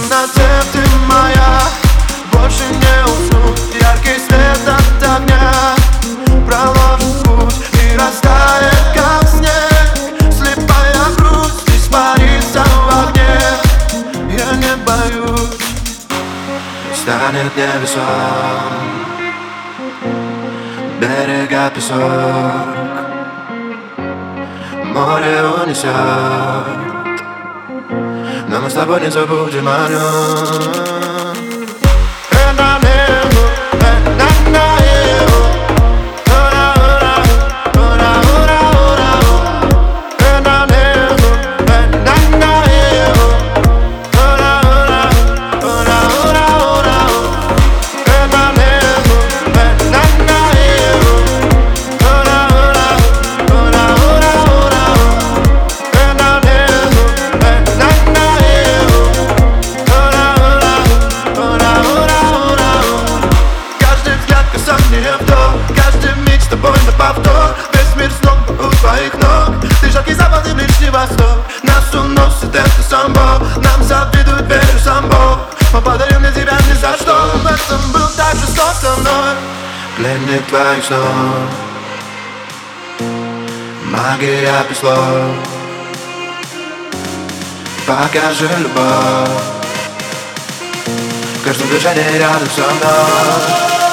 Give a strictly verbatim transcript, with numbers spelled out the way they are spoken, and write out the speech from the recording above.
темноте ты моя, больше не усну. Яркий свет от огня проложит путь и растает, как снег. Слепая грусть испарится в огне. Я не боюсь, станет небесом, берега песок, море унесет, но мы с тобой не забудем о нем. Каждый миг с тобой на повтор. Весь мир снова у твоих ног. Ты жаркий запад и Ближний Восток. Нас уносит это самбо. Нам завидует, верю, сам Бог. Он подарил мне тебя ни за что. В этом был так жесток со мной. Пленник твоих снов, магия без слов. Покажи любовь в каждом движении рядом со мной.